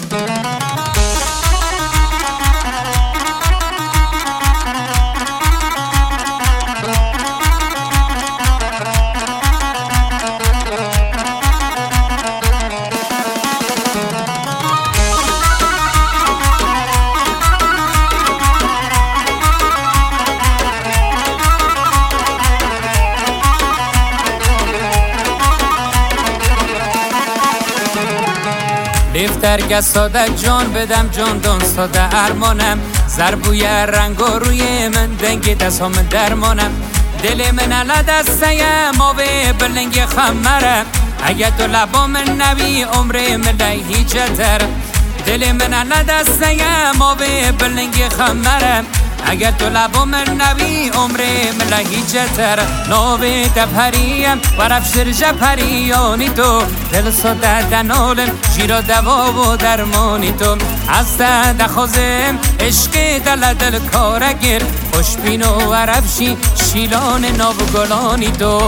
درگه ساده جان بدم جان دان ساده ارمانم ضربوی رنگ و روی من دنگ دستام درمانم دل من علا دستیم آوه بلنگ خمره اگه تو لبام نبی عمر من هیچتر دل من علا دستیم آوه بلنگ خمره اگر تو لبام نبی عمر من هیچتر نوی دپریم و رفشر جپریانی تو دل ساده دنالم جیرا دوا و درمانی تو از دخوزم عشق دل کارگر خوشبین و رفشی شیلان ناو گلانی تو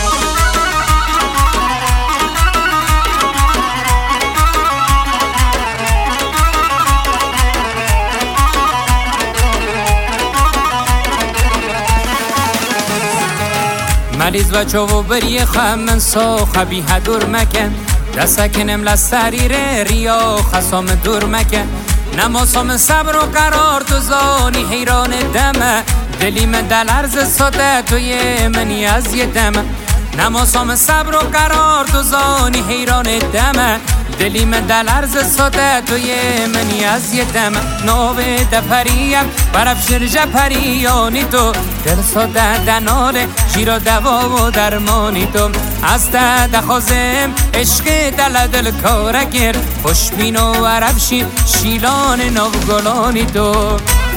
مریض و چوو بری خمن سو خبی دور مکن دستکنم لسریر ریا خسام دور مکن نماسام صبر و قرار تو زانی حیران دمه دلی من دل عرض ساده توی منی از یه دمه نماسام صبر و قرار تو زانی حیران دمه دلی من دل عرض ساده توی منی از یه دمه نوه دپریم برفشر جپریانی تو دل ساده دناله جیرا دوا و درمانی تو از دخوزم عشق دل کارگر خوشبین و رفشی شیلان ناو گلانی تو